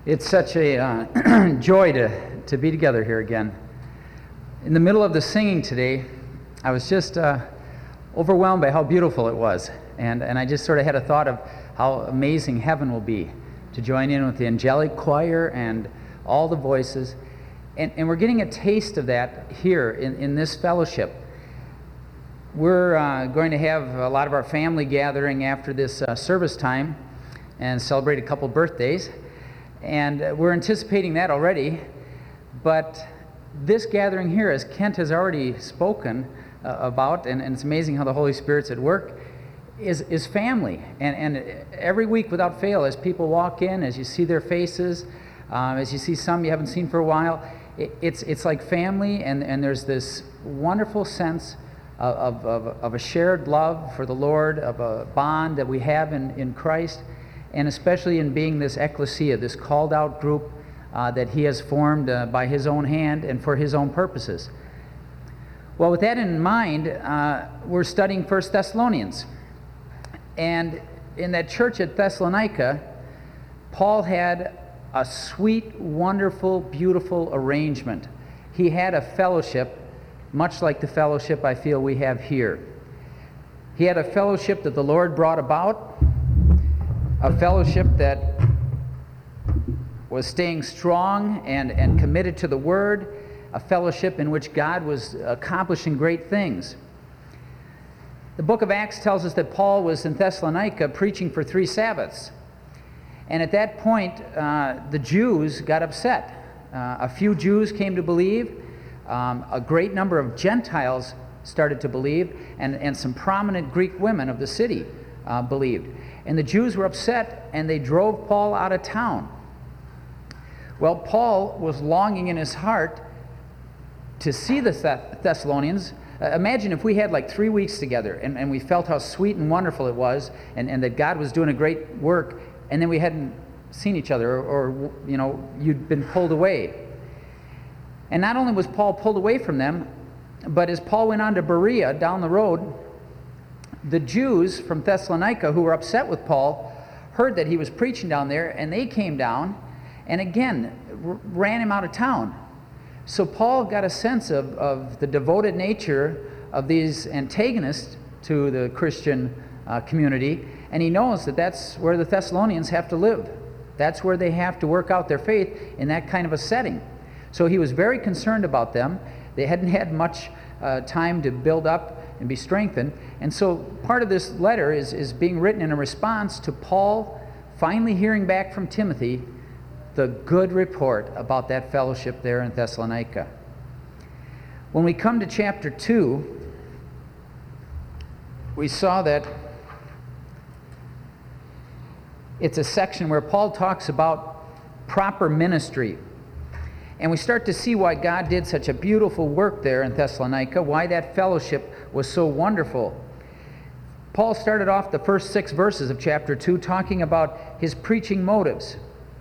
It's such a joy to be together here again. In the middle of the singing today, I was just overwhelmed by how beautiful it was. And I just sort of had a thought of how amazing heaven will be to join in with the angelic choir and all the voices. And we're getting a taste of that here in this fellowship. We're going to have a lot of our family gathering after this service time and celebrate a couple birthdays. And we're anticipating that already, but this gathering here, as Kent has already spoken about, and it's amazing how the Holy Spirit's at work, is family. And every week without fail, as people walk in, as you see their faces, as you see some you haven't seen for a while, it's like family, and there's this wonderful sense of a shared love for the Lord, of a bond that we have in Christ, and especially in being this ecclesia, this called out group that he has formed by his own hand and for his own purposes. Well, with that in mind, we're studying 1 Thessalonians. And in that church at Thessalonica, Paul had a sweet, wonderful, beautiful arrangement. He had a fellowship, much like the fellowship I feel we have here. He had a fellowship that the Lord brought about, a fellowship that was staying strong and committed to the Word, a fellowship in which God was accomplishing great things. The book of Acts tells us that Paul was in Thessalonica preaching for 3 Sabbaths. And at that point, the Jews got upset. A few Jews came to believe. A great number of Gentiles started to believe, and some prominent Greek women of the city believed. And the Jews were upset, and they drove Paul out of town. Well, Paul was longing in his heart to see the Thessalonians. Imagine if we had like 3 weeks together, and we felt how sweet and wonderful it was, and that God was doing a great work, and then we hadn't seen each other, or you'd been pulled away. And not only was Paul pulled away from them, but as Paul went on to Berea down the road, the Jews from Thessalonica who were upset with Paul heard that he was preaching down there, and they came down and again ran him out of town. So Paul got a sense of the devoted nature of these antagonists to the Christian community, and he knows that that's where the Thessalonians have to live. That's where they have to work out their faith, in that kind of a setting. So he was very concerned about them. They hadn't had much time to build up and be strengthened. And so part of this letter is being written in a response to Paul finally hearing back from Timothy the good report about that fellowship there in Thessalonica. When we come to chapter 2, we saw that it's a section where Paul talks about proper ministry. And we start to see why God did such a beautiful work there in Thessalonica, why that fellowship was so wonderful. Paul started off the first 6 verses of chapter 2 talking about his preaching motives.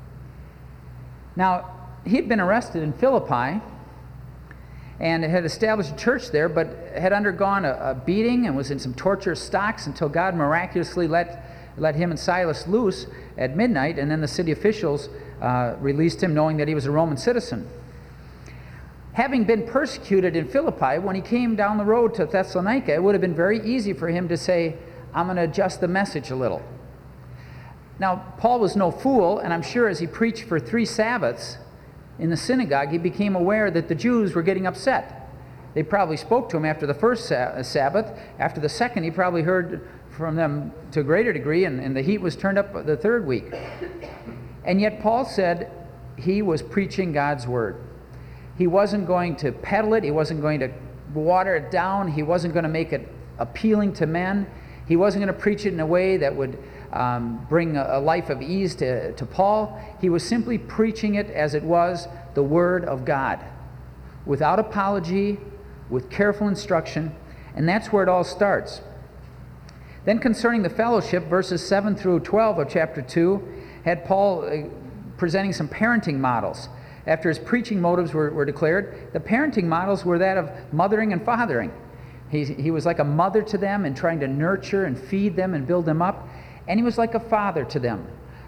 Now, he had been arrested in Philippi and had established a church there, but had undergone a beating and was in some torturous stocks until God miraculously let him and Silas loose at midnight, and then the city officials released him, knowing that he was a Roman citizen. Having been persecuted in Philippi, when he came down the road to Thessalonica, it would have been very easy for him to say, I'm going to adjust the message a little. Now, Paul was no fool, and I'm sure as he preached for 3 Sabbaths in the synagogue, he became aware that the Jews were getting upset. They probably spoke to him after the first Sabbath. After the second, he probably heard from them to a greater degree, and the heat was turned up the 3rd week. And yet Paul said he was preaching God's word. He wasn't going to peddle it. He wasn't going to water it down. He wasn't going to make it appealing to men. He wasn't going to preach it in a way that would bring a life of ease to Paul. He was simply preaching it as it was, the Word of God, without apology, with careful instruction, and that's where it all starts. Then concerning the fellowship, verses 7 through 12 of chapter 2, had Paul presenting some parenting models. After his preaching motives were declared, the parenting models were that of mothering and fathering. He was like a mother to them and trying to nurture and feed them and build them up. And he was like a father to them,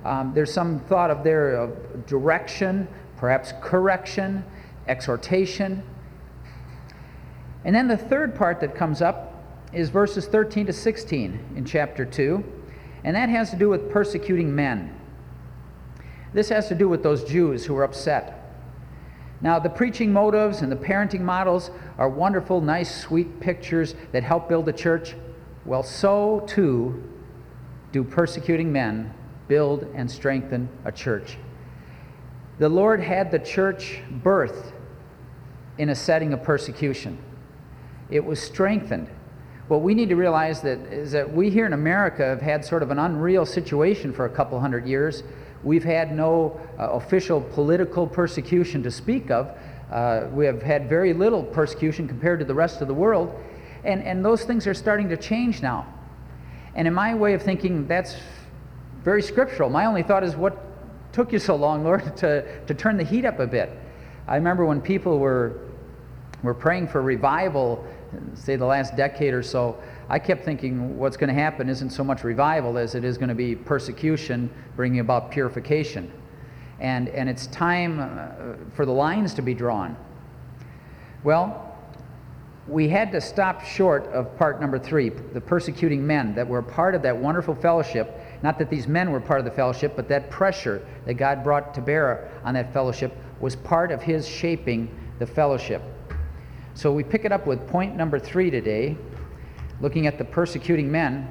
There's some thought of there of direction, perhaps correction, exhortation. And then the third part that comes up is verses 13 to 16 in chapter 2, and that has to do with persecuting men. This has to do with those Jews who were upset. Now, the preaching motives and the parenting models are wonderful, nice, sweet pictures that help build a church. Well, so too do persecuting men build and strengthen a church. The Lord had the church birthed in a setting of persecution. It was strengthened. What we need to realize is that we here in America have had sort of an unreal situation for a couple hundred years. We've had no official political persecution to speak of. We have had very little persecution compared to the rest of the world. And those things are starting to change now. And in my way of thinking, that's very scriptural. My only thought is, what took you so long, Lord, to turn the heat up a bit? I remember when people were praying for revival, say the last decade or so, I kept thinking what's going to happen isn't so much revival as it is going to be persecution bringing about purification. And it's time for the lines to be drawn. Well, we had to stop short of part number 3, the persecuting men that were part of that wonderful fellowship. Not that these men were part of the fellowship, but that pressure that God brought to bear on that fellowship was part of His shaping the fellowship. So we pick it up with point number 3 today, looking at the persecuting men.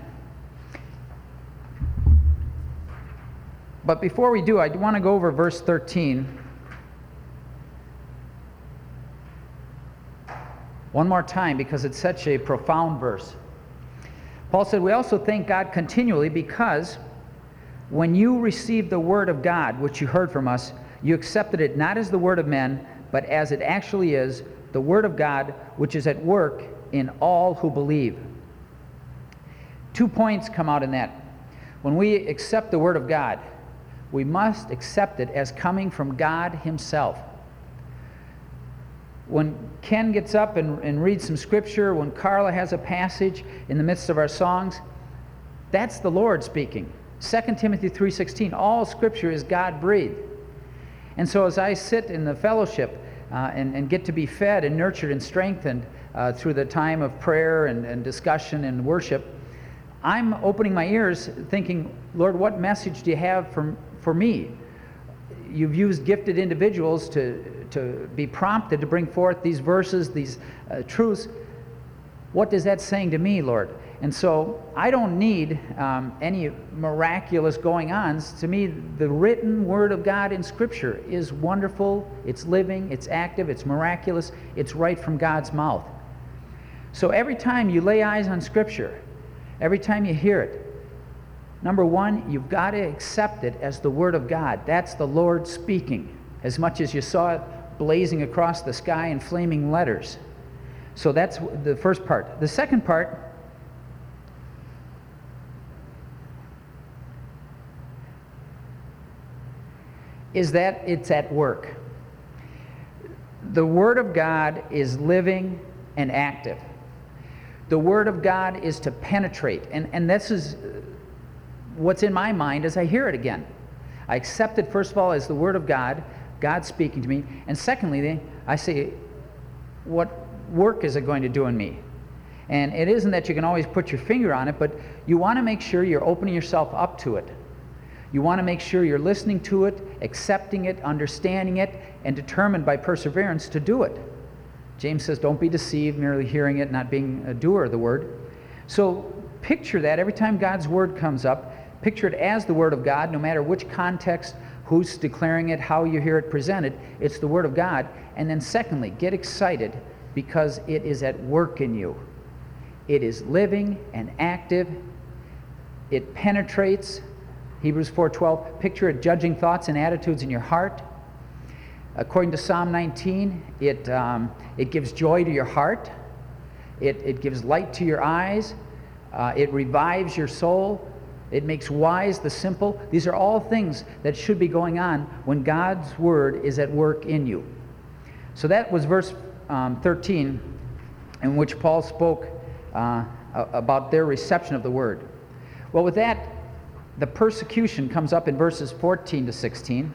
But before we do, I want to go over verse 13 one more time, because it's such a profound verse. Paul said, "We also thank God continually, because when you received the word of God, which you heard from us, you accepted it not as the word of men, but as it actually is, the word of God, which is at work in all who believe." 2 points come out in that. When we accept the word of God, we must accept it as coming from God Himself. When Ken gets up and reads some scripture, when Carla has a passage in the midst of our songs, that's the Lord speaking. 2 Timothy 3:16, all scripture is God-breathed. And so as I sit in the fellowship and get to be fed and nurtured and strengthened through the time of prayer and discussion and worship, I'm opening my ears thinking, Lord, what message do you have for me? You've used gifted individuals to be prompted to bring forth these verses, these truths. What is that saying to me, Lord? And so I don't need any miraculous going-ons. To me, the written Word of God in Scripture is wonderful, it's living, it's active, it's miraculous, it's right from God's mouth. So every time you lay eyes on Scripture, every time you hear it, number one, you've got to accept it as the Word of God. That's the Lord speaking, as much as you saw it blazing across the sky in flaming letters. So that's the first part. The second part is that it's at work. The Word of God is living and active. The Word of God is to penetrate. And this is what's in my mind as I hear it again. I accept it, first of all, as the Word of God, God speaking to me. And secondly, I say, what work is it going to do in me? And it isn't that you can always put your finger on it, but you want to make sure you're opening yourself up to it. You want to make sure you're listening to it, accepting it, understanding it, and determined by perseverance to do it. James says, don't be deceived, merely hearing it, not being a doer of the word. So picture that every time God's word comes up, picture it as the Word of God, no matter which context, who's declaring it, how you hear it presented, it's the Word of God. And then secondly, get excited because it is at work in you. It is living and active. It penetrates. Hebrews 4:12, picture it judging thoughts and attitudes in your heart. According to Psalm 19, it gives joy to your heart. It gives light to your eyes. It revives your soul. It makes wise the simple. These are all things that should be going on when God's Word is at work in you. So that was verse 13, in which Paul spoke about their reception of the Word. Well, with that, the persecution comes up in verses 14 to 16.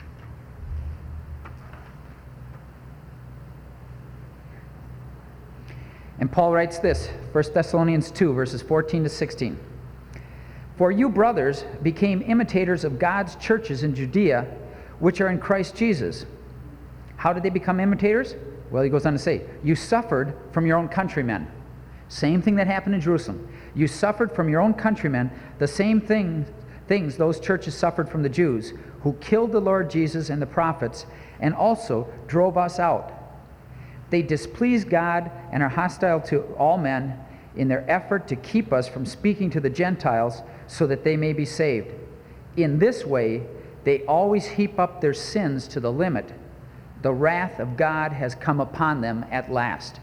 And Paul writes this, 1 Thessalonians 2, verses 14 to 16. For you, brothers, became imitators of God's churches in Judea, which are in Christ Jesus. How did they become imitators? Well, he goes on to say, you suffered from your own countrymen. Same thing that happened in Jerusalem. You suffered from your own countrymen the same things those churches suffered from the Jews, who killed the Lord Jesus and the prophets, and also drove us out. They displease God and are hostile to all men in their effort to keep us from speaking to the Gentiles so that they may be saved. In this way, they always heap up their sins to the limit. The wrath of God has come upon them at last.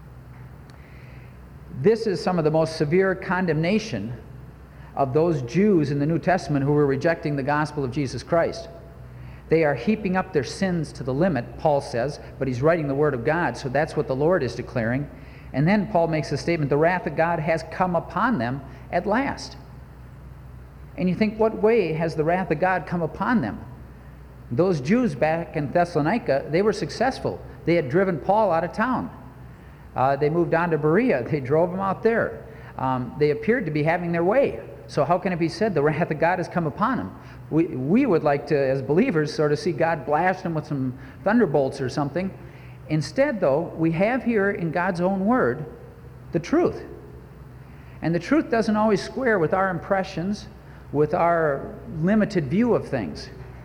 This is some of the most severe condemnation of those Jews in the New Testament who were rejecting the gospel of Jesus Christ. They are heaping up their sins to the limit, Paul says, but he's writing the Word of God, so that's what the Lord is declaring. And then Paul makes a statement, the wrath of God has come upon them at last. And you think, what way has the wrath of God come upon them? Those Jews back in Thessalonica, they were successful. They had driven Paul out of town. They moved on to Berea. They drove him out there. They appeared to be having their way. So how can it be said the wrath of God has come upon them? We would like to, as believers, sort of see God blast them with some thunderbolts or something. Instead, though, we have here in God's own word the truth. And the truth doesn't always square with our impressions, with our limited view of things.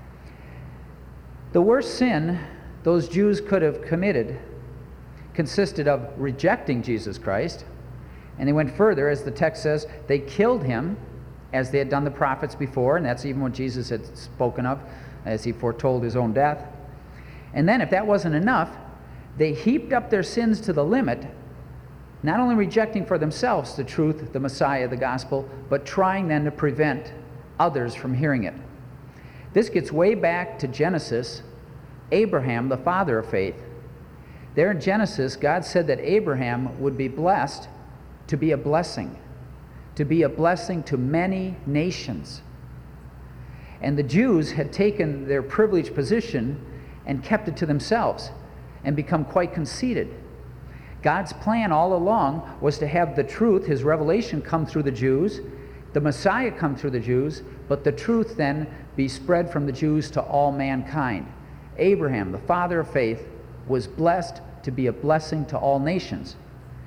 The worst sin those Jews could have committed consisted of rejecting Jesus Christ. And they went further, as the text says, they killed him, as they had done the prophets before, and that's even what Jesus had spoken of as he foretold his own death. And then, if that wasn't enough, they heaped up their sins to the limit, not only rejecting for themselves the truth, the Messiah, the gospel, but trying then to prevent others from hearing it. This gets way back to Genesis, Abraham, the father of faith. There in Genesis, God said that Abraham would be blessed to be a blessing to many nations. And the Jews had taken their privileged position and kept it to themselves and become quite conceited. God's plan all along was to have the truth, his revelation, come through the Jews, the Messiah come through the Jews, but the truth then be spread from the Jews to all mankind. Abraham, the father of faith, was blessed to be a blessing to all nations.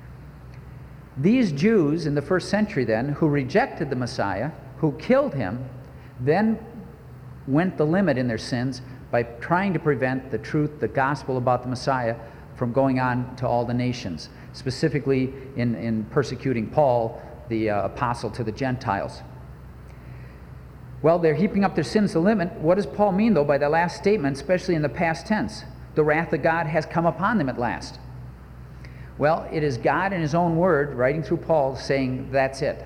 These Jews in the first century then, who rejected the Messiah, who killed him, then went the limit in their sins by trying to prevent the truth, the gospel about the Messiah, from going on to all the nations, specifically in persecuting Paul, the apostle to the Gentiles. Well, they're heaping up their sins to the limit. What does Paul mean, though, by the last statement, especially in the past tense? The wrath of God has come upon them at last. Well, it is God in his own word, writing through Paul, saying that's it.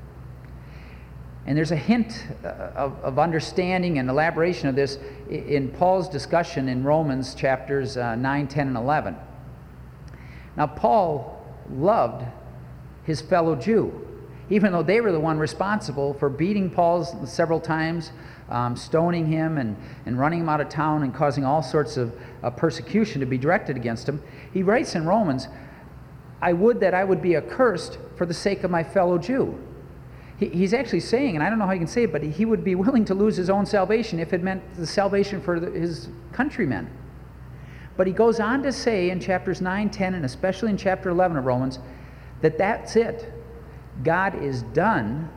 And there's a hint of understanding and elaboration of this in Paul's discussion in Romans chapters 9, 10, and 11. Now, Paul loved his fellow Jew, even though they were the one responsible for beating Paul several times, stoning him and running him out of town and causing all sorts of persecution to be directed against him. He writes in Romans, I would that I would be accursed for the sake of my fellow Jew. He's actually saying, and I don't know how you can say it, but he would be willing to lose his own salvation if it meant the salvation for his countrymen. But he goes on to say in chapters 9, 10, and especially in chapter 11 of Romans, that that's it. God is done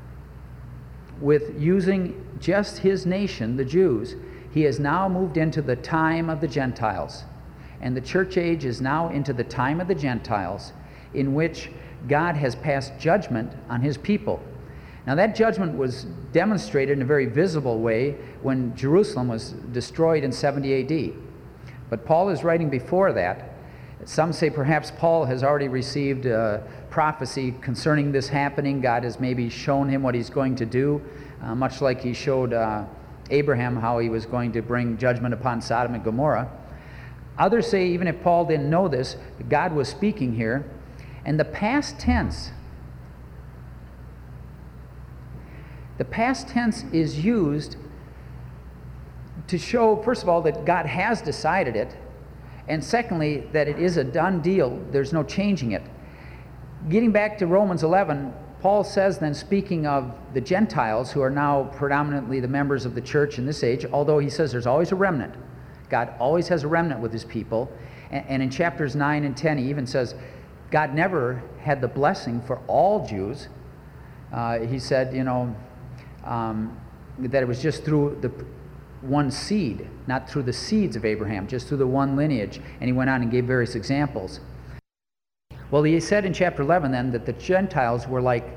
with using just his nation, the Jews. He has now moved into the time of the Gentiles. And the church age is now into the time of the Gentiles, in which God has passed judgment on his people. Now, that judgment was demonstrated in a very visible way when Jerusalem was destroyed in 70 A.D. But Paul is writing before that. Some say perhaps Paul has already received prophecy concerning this happening. God has maybe shown him what he's going to do, much like he showed Abraham how he was going to bring judgment upon Sodom and Gomorrah. Others say even if Paul didn't know this, God was speaking here. And the past tense The past tense is used to show, first of all, that God has decided it, and secondly, that it is a done deal. There's no changing it. Getting back to Romans 11, Paul says then, speaking of the Gentiles, who are now predominantly the members of the church in this age, although he says there's always a remnant. God always has a remnant with his people. And in chapters 9 and 10, he even says God never had the blessing for all Jews. He said, that it was just through the one seed, not through the seeds of Abraham, just through the one lineage. And he went on and gave various examples. Well, he said in chapter 11 then that the Gentiles were like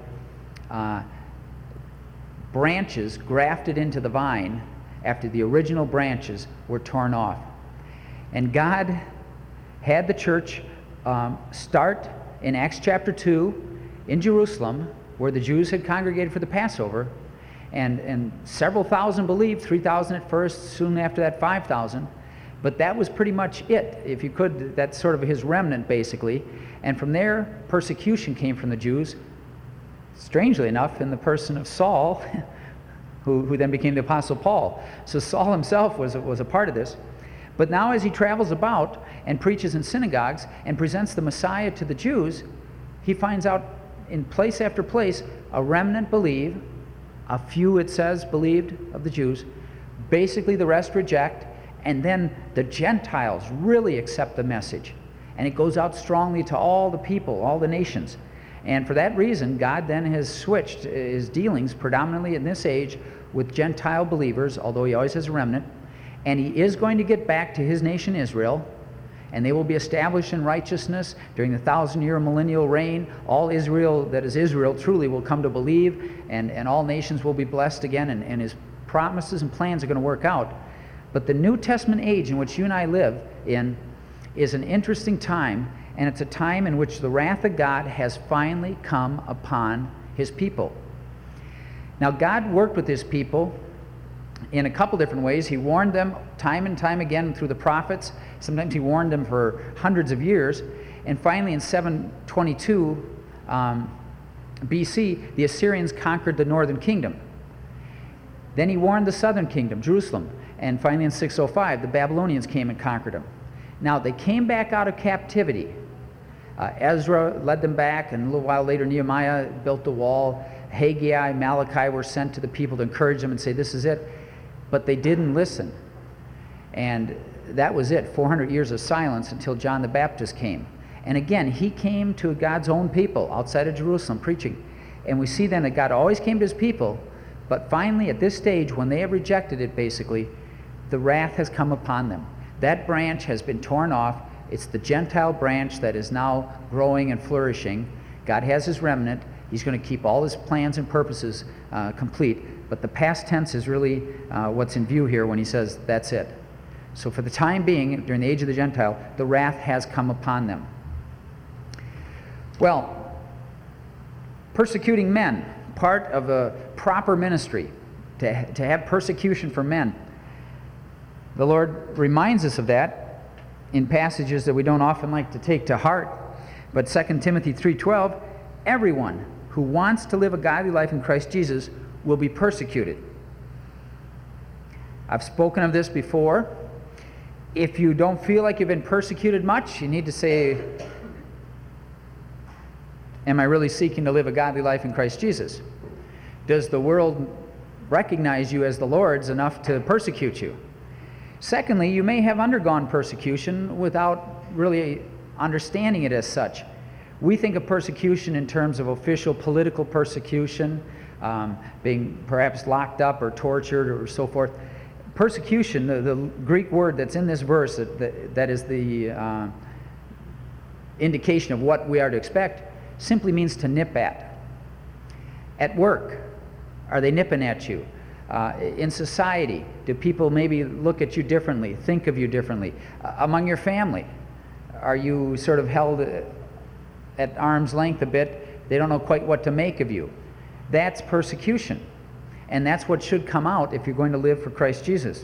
branches grafted into the vine after the original branches were torn off. And God had the church start in Acts chapter 2 in Jerusalem, where the Jews had congregated for the Passover, and several thousand believed, 3,000 at first, soon after that 5,000. But that was pretty much it. If you could, that's sort of his remnant, basically. And from there, persecution came from the Jews, strangely enough, in the person of Saul, who then became the Apostle Paul. So Saul himself was a part of this. But now as he travels about and preaches in synagogues and presents the Messiah to the Jews, he finds out in place after place, a remnant believe, a few, it says, believed of the Jews. Basically, the rest reject. And then the Gentiles really accept the message. And it goes out strongly to all the people, all the nations. And for that reason, God then has switched his dealings predominantly in this age with Gentile believers, although he always has a remnant. And he is going to get back to his nation Israel, and they will be established in righteousness during the 1,000-year millennial reign. All Israel that is Israel truly will come to believe, and all nations will be blessed again, and his promises and plans are going to work out. But the New Testament age in which you and I live in is an interesting time, and it's a time in which the wrath of God has finally come upon his people. Now, God worked with his people in a couple different ways. He warned them time and time again through the prophets. Sometimes he warned them for hundreds of years. And finally, in 722 BC, the Assyrians conquered the northern kingdom. Then he warned the southern kingdom, Jerusalem. And finally, in 605, the Babylonians came and conquered them. Now, they came back out of captivity. Ezra led them back, and a little while later, Nehemiah built the wall. Haggai, Malachi were sent to the people to encourage them and say, this is it. But they didn't listen. And that was it, 400 years of silence until John the Baptist came. And again, he came to God's own people outside of Jerusalem preaching. And we see then that God always came to his people, but finally at this stage, when they have rejected it, basically, the wrath has come upon them. That branch has been torn off. It's the Gentile branch that is now growing and flourishing. God has his remnant. He's going to keep all his plans and purposes complete. But the past tense is really what's in view here when he says that's it. So for the time being, during the age of the Gentile, the wrath has come upon them. Well, persecuting men, part of a proper ministry, to have persecution for men. The Lord reminds us of that in passages that we don't often like to take to heart. But 2 Timothy 3:12, everyone who wants to live a godly life in Christ Jesus will be persecuted. I've spoken of this before. If you don't feel like you've been persecuted much, you need to say, am I really seeking to live a godly life in Christ Jesus? Does the world recognize you as the Lord's enough to persecute you? Secondly, you may have undergone persecution without really understanding it as such. We think of persecution in terms of official political persecution, being perhaps locked up or tortured or so forth. Persecution, the Greek word that's in this verse, that is the indication of what we are to expect, simply means to nip at. At work, are they nipping at you? In society, do people maybe look at you differently, think of you differently? Among your family, are you sort of held at arm's length a bit? They don't know quite what to make of you. That's persecution. And that's what should come out if you're going to live for Christ Jesus.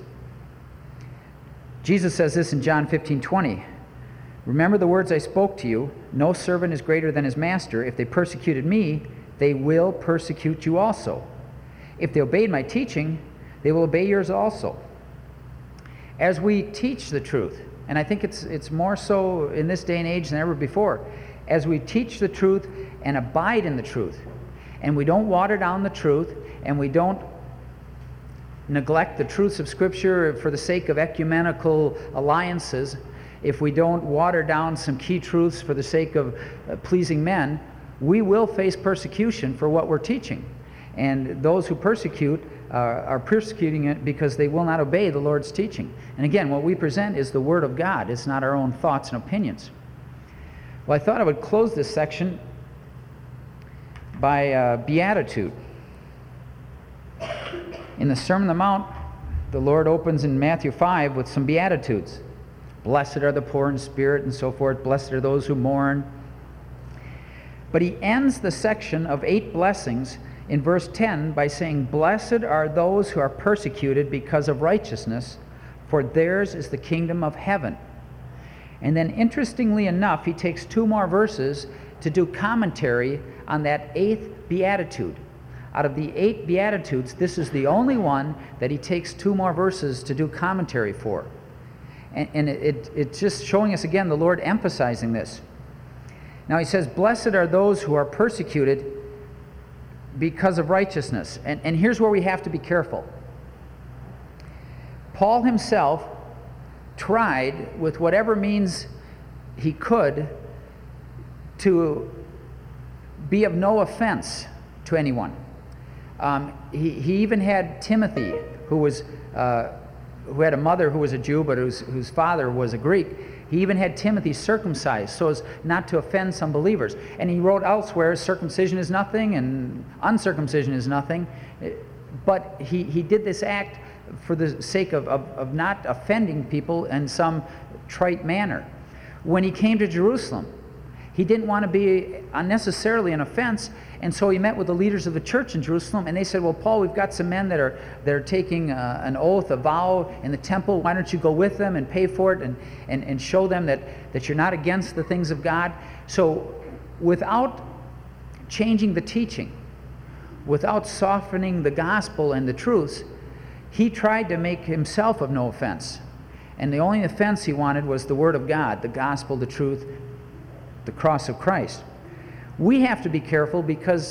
Jesus says this in John 15:20. Remember the words I spoke to you, no servant is greater than his master. If they persecuted me, they will persecute you also. If they obeyed my teaching, they will obey yours also. As we teach the truth, and I think it's more so in this day and age than ever before, as we teach the truth and abide in the truth, and we don't water down the truth, and we don't neglect the truths of Scripture for the sake of ecumenical alliances, if we don't water down some key truths for the sake of pleasing men, we will face persecution for what we're teaching. And those who persecute are persecuting it because they will not obey the Lord's teaching. And again, what we present is the Word of God. It's not our own thoughts and opinions. Well, I thought I would close this section by beatitude. In the Sermon on the Mount, the Lord opens in Matthew 5 with some beatitudes. Blessed are the poor in spirit and so forth. Blessed are those who mourn. But he ends the section of 8 blessings in verse 10 by saying, Blessed are those who are persecuted because of righteousness, for theirs is the kingdom of heaven. And then interestingly enough, he takes 2 more verses to do commentary on that 8th beatitude. Out of the 8 beatitudes, this is the only one that he takes 2 more verses to do commentary for. And it's just showing us again the Lord emphasizing this. Now he says, Blessed are those who are persecuted because of righteousness. And here's where we have to be careful. Paul himself tried with whatever means he could to be of no offense to anyone. He even had Timothy, who had a mother who was a Jew, but whose father was a Greek. He even had Timothy circumcised so as not to offend some believers. And he wrote elsewhere, circumcision is nothing and uncircumcision is nothing. But he did this act for the sake of not offending people in some trite manner. When he came to Jerusalem, he didn't want to be unnecessarily an offense, and so he met with the leaders of the church in Jerusalem, and they said, well, Paul, we've got some men that are taking an oath, a vow in the temple. Why don't you go with them and pay for it and show them that you're not against the things of God? So without changing the teaching, without softening the gospel and the truths, he tried to make himself of no offense. And the only offense he wanted was the Word of God, the gospel, the truth, the cross of Christ. We have to be careful because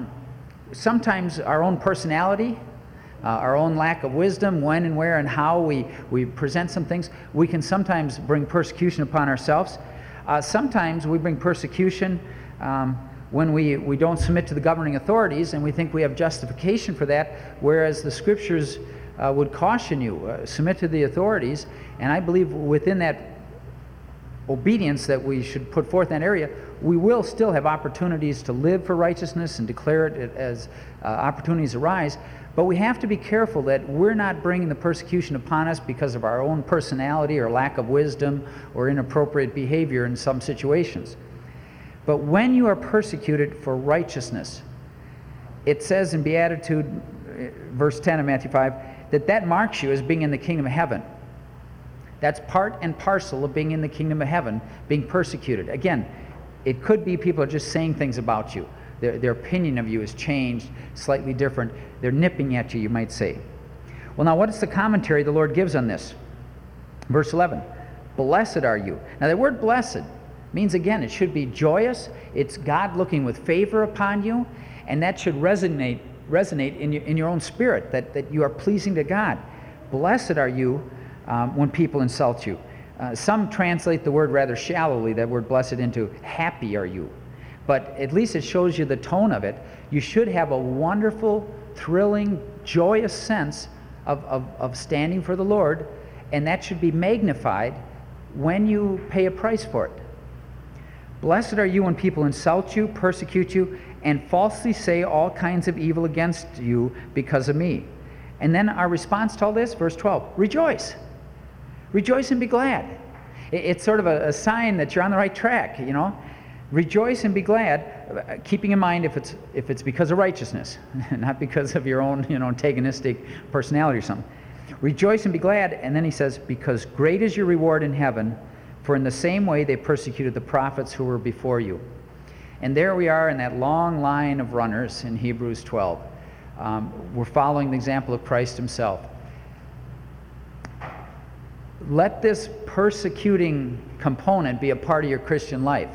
sometimes our own personality, our own lack of wisdom, when and where and how we present some things, we can sometimes bring persecution upon ourselves. Sometimes we bring persecution when we don't submit to the governing authorities, and we think we have justification for that, whereas the Scriptures would caution you, submit to the authorities. And I believe within that obedience that we should put forth in that area, we will still have opportunities to live for righteousness and declare it as opportunities arise. But we have to be careful that we're not bringing the persecution upon us because of our own personality or lack of wisdom or inappropriate behavior in some situations. But when you are persecuted for righteousness, it says in Beatitude, verse 10 of Matthew 5, that marks you as being in the kingdom of heaven. That's part and parcel of being in the kingdom of heaven, being persecuted. Again, it could be people are just saying things about you. Their opinion of you has changed, slightly different. They're nipping at you, you might say. Well, now what is the commentary the Lord gives on this? Verse 11, Blessed are you. Now the word blessed means, again, it should be joyous. It's God looking with favor upon you, and that should resonate in your own spirit, that you are pleasing to God. Blessed are you when people insult you. Some translate the word rather shallowly, that word blessed, into happy are you. But at least it shows you the tone of it. You should have a wonderful, thrilling, joyous sense of standing for the Lord, and that should be magnified when you pay a price for it. Blessed are you when people insult you, persecute you, and falsely say all kinds of evil against you because of me. And then our response to all this, verse 12, rejoice. Rejoice and be glad. It's sort of a sign that you're on the right track, you know. Rejoice and be glad, keeping in mind if it's because of righteousness, not because of your own, antagonistic personality or something. Rejoice and be glad, and then he says, because great is your reward in heaven, for in the same way they persecuted the prophets who were before you. And there we are in that long line of runners in Hebrews 12. we're following the example of Christ himself. Let this persecuting component be a part of your Christian life.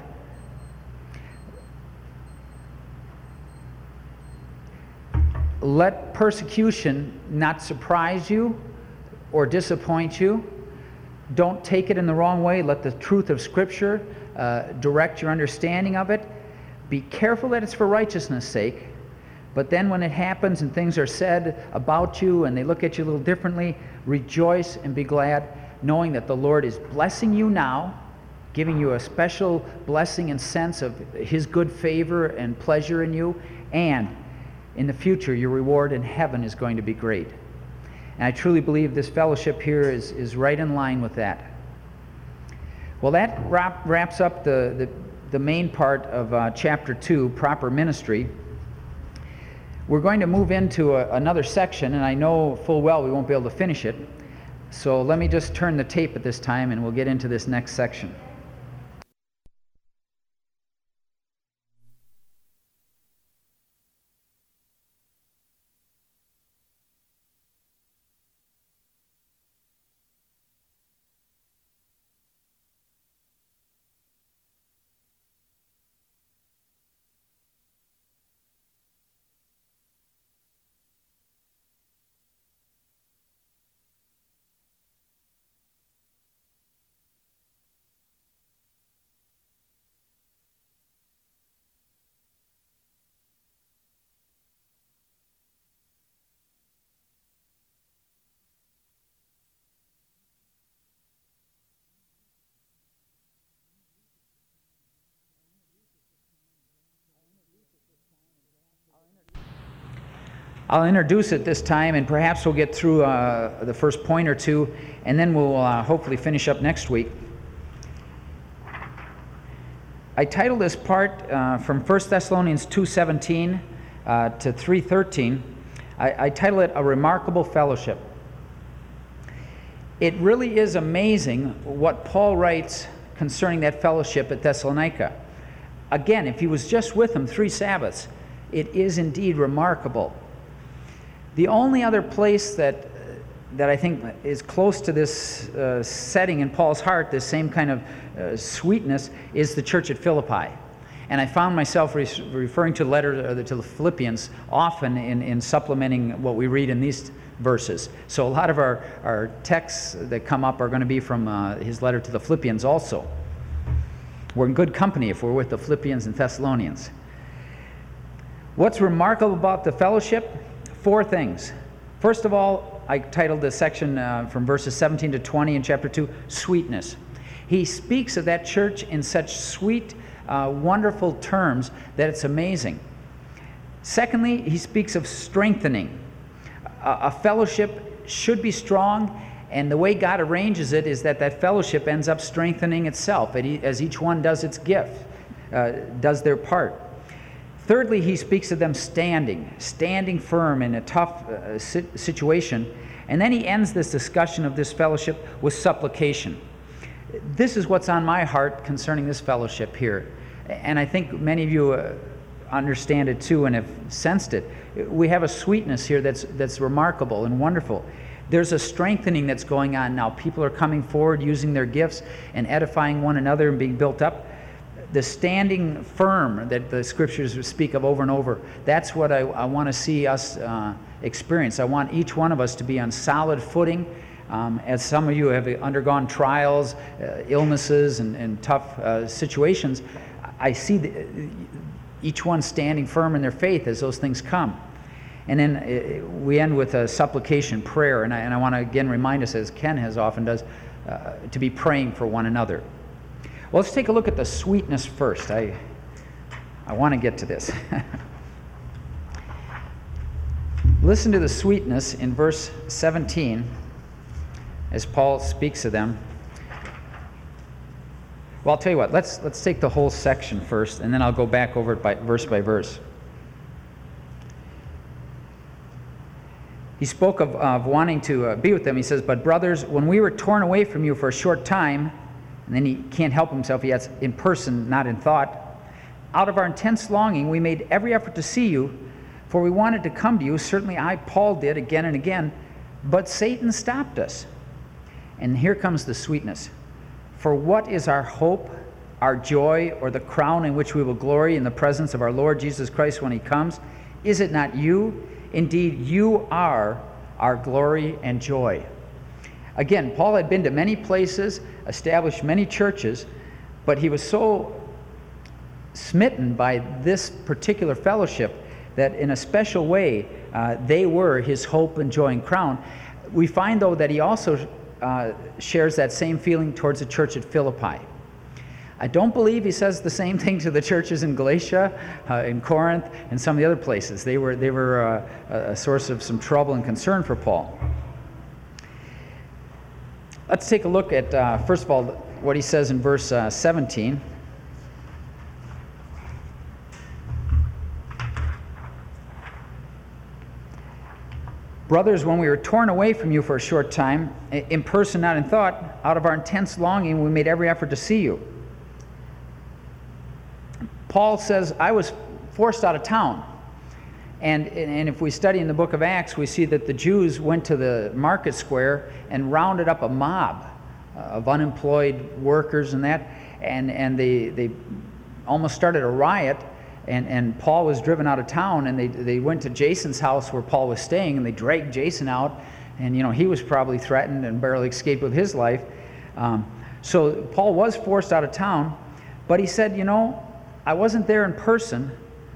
Let persecution not surprise you or disappoint you. Don't take it in the wrong way. Let the truth of Scripture direct your understanding of it. Be careful that it's for righteousness' sake. But then when it happens and things are said about you and they look at you a little differently, rejoice and be glad, knowing that the Lord is blessing you now, giving you a special blessing and sense of his good favor and pleasure in you, and in the future your reward in heaven is going to be great. And I truly believe this fellowship here is right in line with that. Well, that wraps up the main part of chapter 2, proper ministry. We're going to move into another section, and I know full well we won't be able to finish it. So let me just turn the tape at this time, and we'll get into this next section. I'll introduce it this time, and perhaps we'll get through the first point or two, and then we'll hopefully finish up next week. I titled this part from 1 Thessalonians 2:17 to 3:13. I title it A Remarkable Fellowship. It really is amazing what Paul writes concerning that fellowship at Thessalonica. Again, if he was just with them 3 Sabbaths, it is indeed remarkable. The only other place that I think is close to this setting in Paul's heart, this same kind of sweetness, is the church at Philippi. And I found myself referring to the letter to the Philippians often in supplementing what we read in these verses. So a lot of our texts that come up are going to be from his letter to the Philippians also. We're in good company if we're with the Philippians and Thessalonians. What's remarkable about the fellowship? 4 things. First of all, I titled this section from verses 17 to 20 in chapter 2, Sweetness. He speaks of that church in such sweet, wonderful terms that it's amazing. Secondly, he speaks of strengthening. A fellowship should be strong, and the way God arranges it is that fellowship ends up strengthening itself as each one does its gift, does their part. Thirdly, he speaks of them standing firm in a tough situation. And then he ends this discussion of this fellowship with supplication. This is what's on my heart concerning this fellowship here. And I think many of you understand it too and have sensed it. We have a sweetness here that's remarkable and wonderful. There's a strengthening that's going on now. People are coming forward using their gifts and edifying one another and being built up. The standing firm that the scriptures speak of over and over, that's what I want to see us experience. I want each one of us to be on solid footing. As some of you have undergone trials, illnesses, and tough situations, I see each one standing firm in their faith as those things come. And then we end with a supplication prayer, and I want to again remind us, as Ken has often does, to be praying for one another. Well, let's take a look at the sweetness first. I want to get to this. Listen to the sweetness in verse 17 as Paul speaks of them. Well, I'll tell you what, let's take the whole section first, and then I'll go back over it by verse. He spoke of wanting to be with them. He says, "But brothers, when we were torn away from you for a short time," and then he can't help himself, he adds, "in person, not in thought. Out of our intense longing, we made every effort to see you, For we wanted to come to you, certainly I, Paul, did again and again, but Satan stopped us. And here comes the sweetness. For what is our hope, our joy, or the crown in which we will glory in the presence of our Lord Jesus Christ when he comes? Is it not you? Indeed, you are our glory and joy. Again, Paul had been to many places, established many churches, but he was so smitten by this particular fellowship that in a special way they were his hope and joy and crown. We find, though, that he also shares that same feeling towards the church at Philippi. I don't believe he says the same thing to the churches in Galatia, in Corinth, and some of the other places. They were a source of some trouble and concern for Paul. Let's take a look at, first of all, what he says in verse 17. Brothers, when we were torn away from you for a short time, in person, not in thought, out of our intense longing, we made every effort to see you. Paul says, I was forced out of town. And if we study in the book of Acts, we see that the Jews went to the market square and rounded up a mob of unemployed workers and that, and they almost started a riot. And Paul was driven out of town, and they went to Jason's house where Paul was staying, and they dragged Jason out, and he was probably threatened and barely escaped with his life. So Paul was forced out of town, but he said, I wasn't there in person,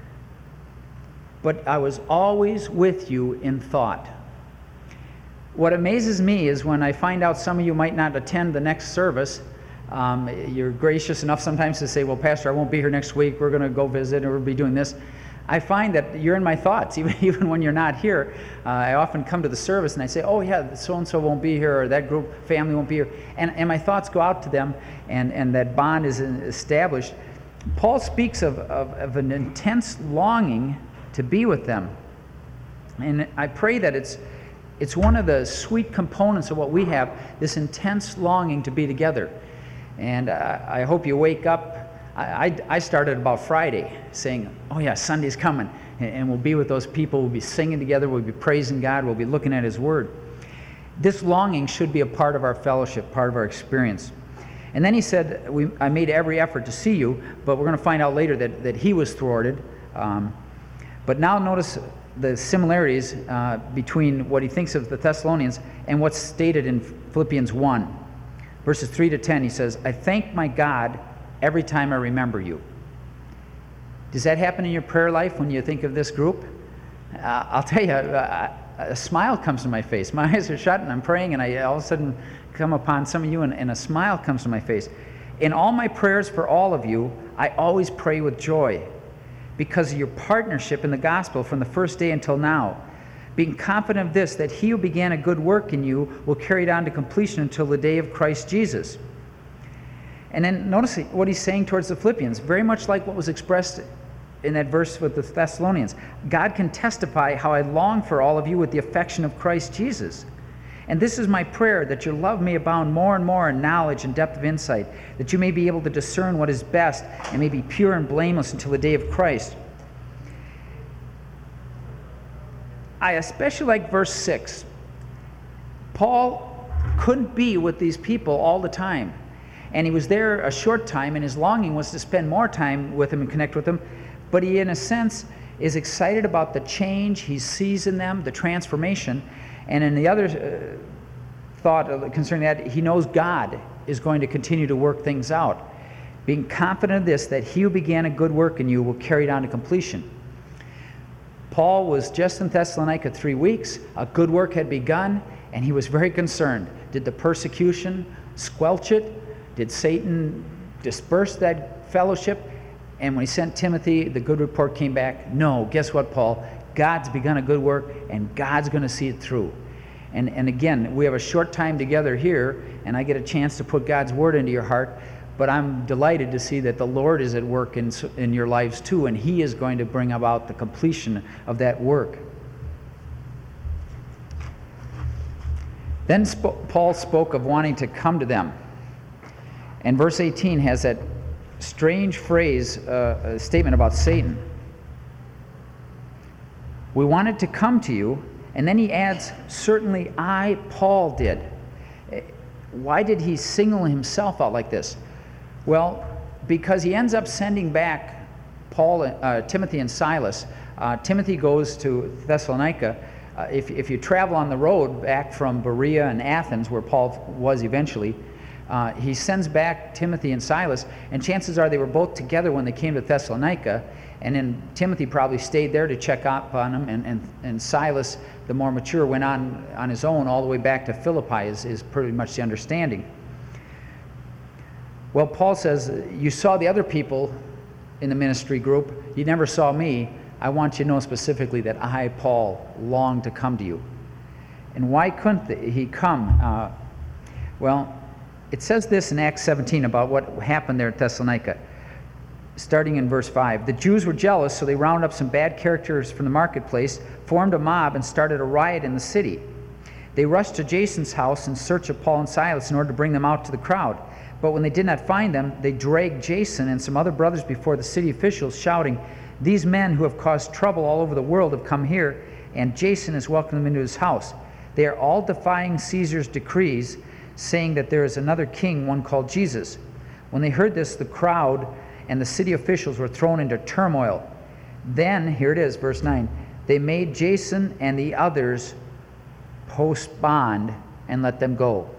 but I was always with you in thought. What amazes me is when I find out some of you might not attend the next service. You're gracious enough sometimes to say, well, Pastor, I won't be here next week. We're going to go visit, or we'll be doing this. I find that you're in my thoughts, even when you're not here. I often come to the service and I say, oh, yeah, so-and-so won't be here, or that group, family won't be here. And my thoughts go out to them, and that bond is established. Paul speaks of an intense longing to be with them. And I pray that it's one of the sweet components of what we have, this intense longing to be together. And I hope you wake up. I started about Friday saying, oh yeah, Sunday's coming, and we'll be with those people. We'll be singing together. We'll be praising God. We'll be looking at his word. This longing should be a part of our fellowship, part of our experience. And then he said, I made every effort to see you, but we're going to find out later that he was thwarted. But now notice the similarities between what he thinks of the Thessalonians and what's stated in Philippians 1. Verses 3 to 10, he says, I thank my God every time I remember you. Does that happen in your prayer life when you think of this group? I'll tell you, a smile comes to my face. My eyes are shut and I'm praying, and I all of a sudden come upon some of you and a smile comes to my face. In all my prayers for all of you, I always pray with joy because of your partnership in the gospel from the first day until now, being confident of this, that he who began a good work in you will carry it on to completion until the day of Christ Jesus. And then notice what he's saying towards the Philippians, very much like what was expressed in that verse with the Thessalonians. God can testify how I long for all of you with the affection of Christ Jesus. And this is my prayer, that your love may abound more and more in knowledge and depth of insight, that you may be able to discern what is best and may be pure and blameless until the day of Christ. I especially like verse 6. Paul couldn't be with these people all the time. And he was there a short time, and his longing was to spend more time with them and connect with them. But he, in a sense, is excited about the change he sees in them, the transformation. And in the other thought concerning that, he knows God is going to continue to work things out. Being confident of this, that he who began a good work in you will carry it on to completion. Paul was just in Thessalonica 3 weeks. A good work had begun, and he was very concerned. Did the persecution squelch it? Did Satan disperse that fellowship? And when he sent Timothy, the good report came back. No, guess what, Paul? God's begun a good work, and God's going to see it through. And again, we have a short time together here, and I get a chance to put God's word into your heart. But I'm delighted to see that the Lord is at work in your lives too, and he is going to bring about the completion of that work. Then Paul spoke of wanting to come to them. And verse 18 has that strange phrase, a statement about Satan. We wanted to come to you. And then he adds, certainly I, Paul, did. Why did he single himself out like this? Well, because he ends up sending back Timothy and Silas. Timothy goes to Thessalonica. If you travel on the road back from Berea and Athens, where Paul was eventually, he sends back Timothy and Silas, and chances are they were both together when they came to Thessalonica, and then Timothy probably stayed there to check up on them, and Silas, the more mature, went on his own all the way back to Philippi, is pretty much the understanding. Well, Paul says, you saw the other people in the ministry group, you never saw me. I want you to know specifically that I, Paul, long to come to you. And why couldn't he come? Well, it says this in Acts 17 about what happened there at Thessalonica. Starting in verse 5, the Jews were jealous, so they rounded up some bad characters from the marketplace, formed a mob, and started a riot in the city. They rushed to Jason's house in search of Paul and Silas in order to bring them out to the crowd. But when they did not find them, they dragged Jason and some other brothers before the city officials, shouting, these men who have caused trouble all over the world have come here, and Jason has welcomed them into his house. They are all defying Caesar's decrees, saying that there is another king, one called Jesus. When they heard this, the crowd and the city officials were thrown into turmoil. Then, here it is, verse 9, they made Jason and the others post bond and let them go.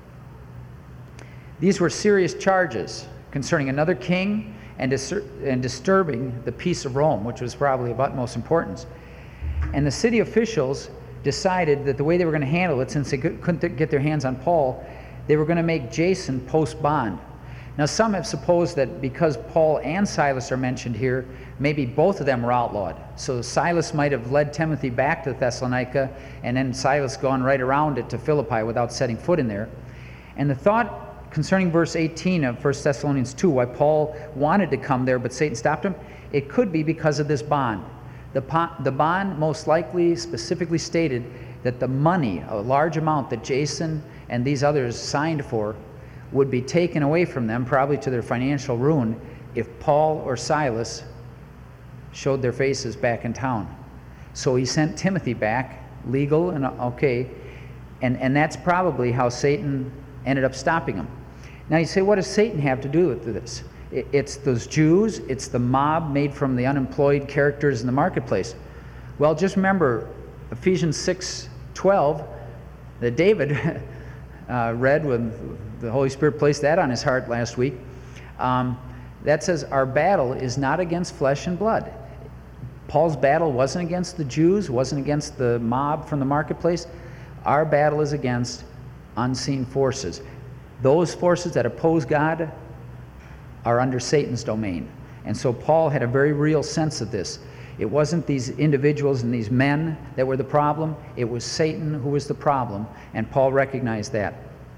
These were serious charges concerning another king and disturbing the peace of Rome, which was probably of utmost importance. And the city officials decided that the way they were going to handle it, since they couldn't get their hands on Paul, they were going to make Jason post bond. Now, some have supposed that because Paul and Silas are mentioned here, maybe both of them were outlawed. So Silas might have led Timothy back to Thessalonica, and then Silas gone right around it to Philippi without setting foot in there. And the thought concerning verse 18 of 1 Thessalonians 2, why Paul wanted to come there but Satan stopped him, it could be because of this bond. The bond most likely specifically stated that the money, a large amount that Jason and these others signed for, would be taken away from them, probably to their financial ruin, if Paul or Silas showed their faces back in town. So he sent Timothy back, legal and okay, and that's probably how Satan ended up stopping him. Now you say, what does Satan have to do with this? It's those Jews, it's the mob made from the unemployed characters in the marketplace. Well, just remember Ephesians 6:12 that David read when the Holy Spirit placed that on his heart last week. That says, our battle is not against flesh and blood. Paul's battle wasn't against the Jews, wasn't against the mob from the marketplace. Our battle is against unseen forces. Those forces that oppose God are under Satan's domain. And so Paul had a very real sense of this. It wasn't these individuals and these men that were the problem. It was Satan who was the problem, and Paul recognized that.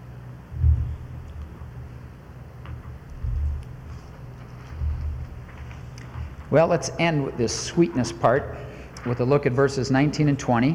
Well, let's end with this sweetness part with a look at verses 19 and 20.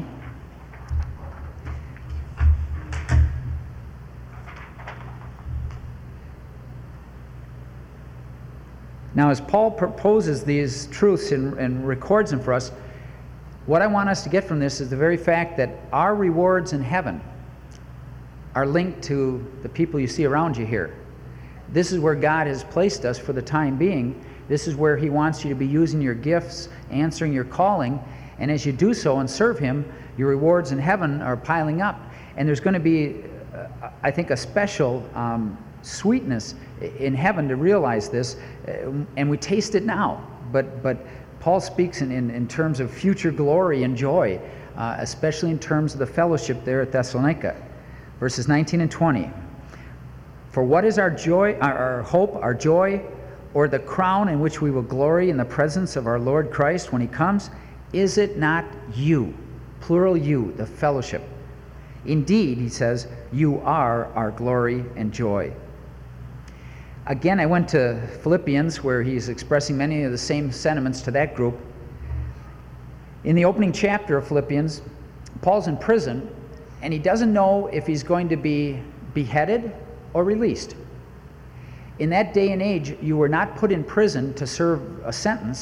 Now, as Paul proposes these truths and records them for us, what I want us to get from this is the very fact that our rewards in heaven are linked to the people you see around you here. This is where God has placed us for the time being. This is where He wants you to be using your gifts, answering your calling, and as you do so and serve Him, your rewards in heaven are piling up. And there's going to be, I think, a special sweetness in heaven to realize this, and we taste it now. But Paul speaks in terms of future glory and joy, especially in terms of the fellowship there at Thessalonica. Verses 19 and 20. For what is our joy, our hope, our joy, or the crown in which we will glory in the presence of our Lord Christ when He comes? Is it not you, plural you, the fellowship? Indeed, he says, you are our glory and joy. Again, I went to Philippians, where he's expressing many of the same sentiments to that group. In the opening chapter of Philippians, Paul's in prison, and he doesn't know if he's going to be beheaded or released. In that day and age, you were not put in prison to serve a sentence.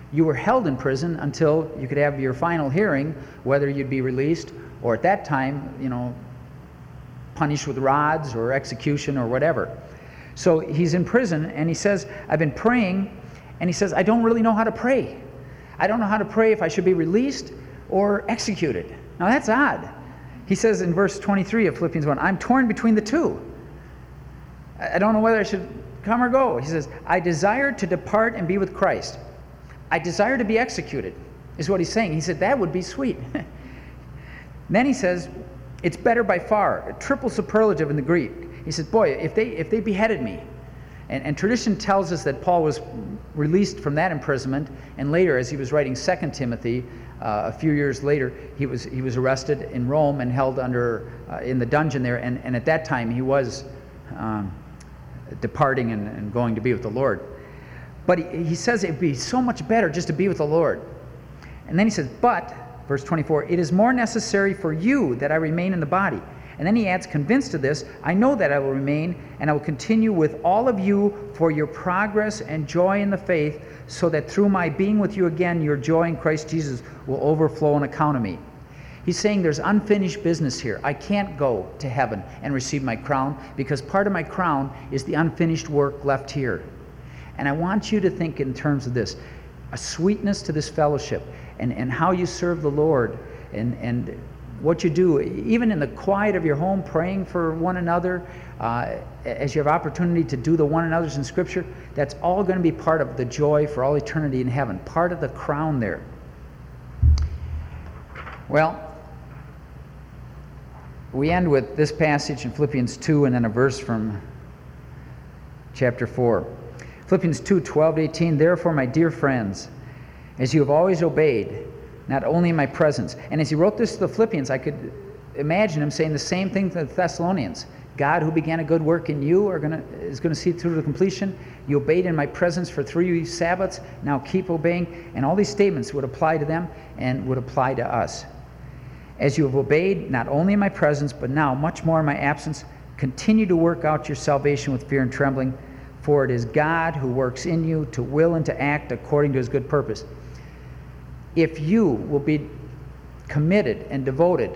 You were held in prison until you could have your final hearing, whether you'd be released or at that time, punished with rods or execution or whatever. So he's in prison, and he says, I've been praying, and he says, I don't really know how to pray. I don't know how to pray if I should be released or executed. Now that's odd. He says in verse 23 of Philippians 1, I'm torn between the two. I don't know whether I should come or go. He says, I desire to depart and be with Christ. I desire to be executed, is what he's saying. He said, that would be sweet. Then he says, it's better by far, a triple superlative in the Greek. He says, boy, if they beheaded me, and tradition tells us that Paul was released from that imprisonment, and later, as he was writing 2 Timothy, a few years later, he was arrested in Rome and held in the dungeon there, and at that time he was departing and going to be with the Lord. But he says it would be so much better just to be with the Lord. And then he says, but, verse 24, it is more necessary for you that I remain in the body. And then he adds, convinced of this, I know that I will remain, and I will continue with all of you for your progress and joy in the faith, so that through my being with you again, your joy in Christ Jesus will overflow on account of me. He's saying there's unfinished business here. I can't go to heaven and receive my crown, because part of my crown is the unfinished work left here. And I want you to think in terms of this, a sweetness to this fellowship, and how you serve the Lord, and what you do, even in the quiet of your home, praying for one another, as you have opportunity to do the one another's in Scripture, that's all going to be part of the joy for all eternity in heaven, part of the crown there. Well, we end with this passage in Philippians 2 and then a verse from chapter 4. Philippians 2, 12-18, therefore, my dear friends, as you have always obeyed, not only in my presence. And as he wrote this to the Philippians, I could imagine him saying the same thing to the Thessalonians. God, who began a good work in you, is going to see it through to completion. You obeyed in my presence for 3 Sabbaths. Now keep obeying. And all these statements would apply to them and would apply to us. As you have obeyed, not only in my presence, but now much more in my absence, continue to work out your salvation with fear and trembling, for it is God who works in you to will and to act according to his good purpose. If you will be committed and devoted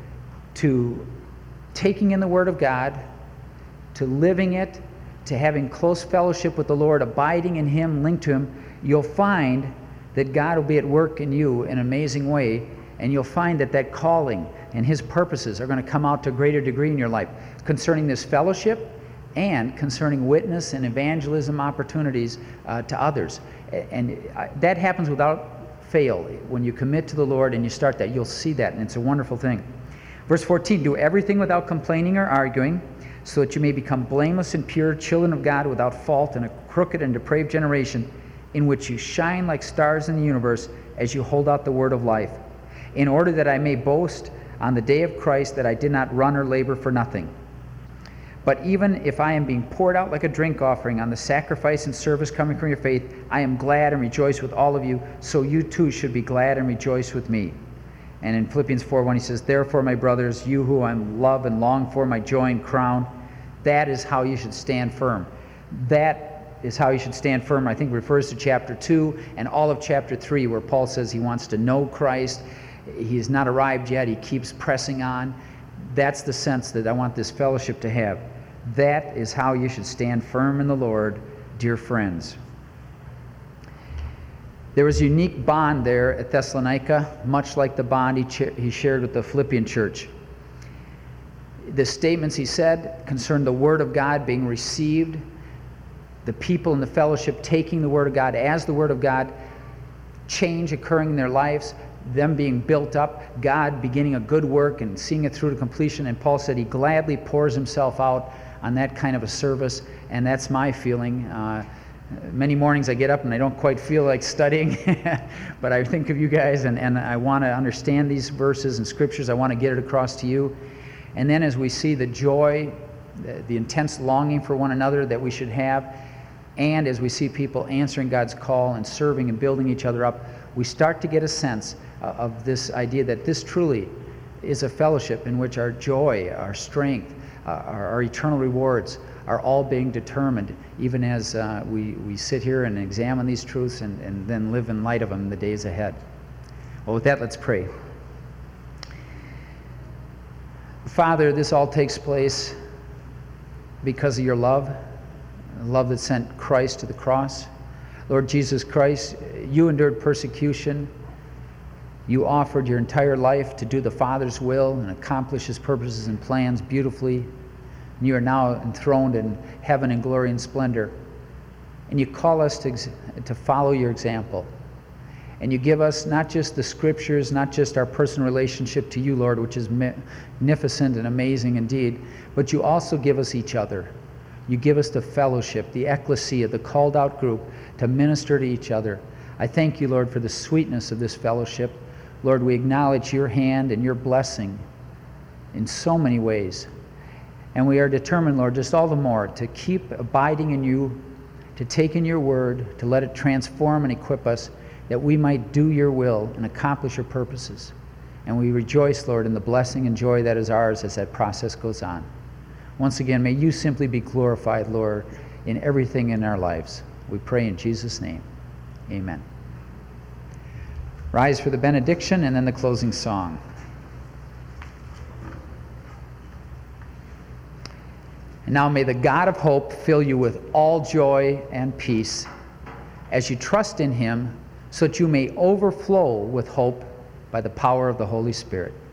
to taking in the Word of God, to living it, to having close fellowship with the Lord, abiding in him, linked to him, you'll find that God will be at work in you in an amazing way, and you'll find that calling and his purposes are going to come out to a greater degree in your life concerning this fellowship and concerning witness and evangelism opportunities to others. And that happens without fail. When you commit to the Lord and you start that, you'll see that, and it's a wonderful thing. Verse 14, do everything without complaining or arguing, so that you may become blameless and pure, children of God without fault in a crooked and depraved generation, in which you shine like stars in the universe as you hold out the word of life, in order that I may boast on the day of Christ that I did not run or labor for nothing. But even if I am being poured out like a drink offering on the sacrifice and service coming from your faith, I am glad and rejoice with all of you, so you too should be glad and rejoice with me. And in Philippians 4:1 he says, therefore, my brothers, you who I love and long for, my joy and crown, that is how you should stand firm. That is how you should stand firm. I think refers to chapter 2 and all of chapter 3, where Paul says he wants to know Christ. He has not arrived yet. He keeps pressing on. That's the sense that I want this fellowship to have. That is how you should stand firm in the Lord, dear friends. There was a unique bond there at Thessalonica, much like the bond he shared with the Philippian church. The statements he said concerned the Word of God being received, the people in the fellowship taking the Word of God as the Word of God, change occurring in their lives, them being built up, God beginning a good work and seeing it through to completion. And Paul said he gladly pours himself out on that kind of a service, and that's my feeling. Many mornings I get up and I don't quite feel like studying, but I think of you guys, and I want to understand these verses and scriptures. I want to get it across to you. And then as we see the joy, the intense longing for one another that we should have, and as we see people answering God's call and serving and building each other up, we start to get a sense of this idea that this truly is a fellowship in which our joy, our strength, our eternal rewards are all being determined, even as we sit here and examine these truths and then live in light of them in the days ahead. Well, with that, let's pray. Father, this all takes place because of your love, the love that sent Christ to the cross. Lord Jesus Christ, you endured persecution. You offered your entire life to do the Father's will and accomplish his purposes and plans beautifully. And you are now enthroned in heaven in glory and splendor. And you call us to follow your example. And you give us not just the scriptures, not just our personal relationship to you, Lord, which is magnificent and amazing indeed, but you also give us each other. You give us the fellowship, the ecclesia, the called out group to minister to each other. I thank you, Lord, for the sweetness of this fellowship. Lord, we acknowledge your hand and your blessing in so many ways. And we are determined, Lord, just all the more to keep abiding in you, to take in your word, to let it transform and equip us, that we might do your will and accomplish your purposes. And we rejoice, Lord, in the blessing and joy that is ours as that process goes on. Once again, may you simply be glorified, Lord, in everything in our lives. We pray in Jesus' name. Amen. Rise for the benediction and then the closing song. And now may the God of hope fill you with all joy and peace as you trust in him, so that you may overflow with hope by the power of the Holy Spirit.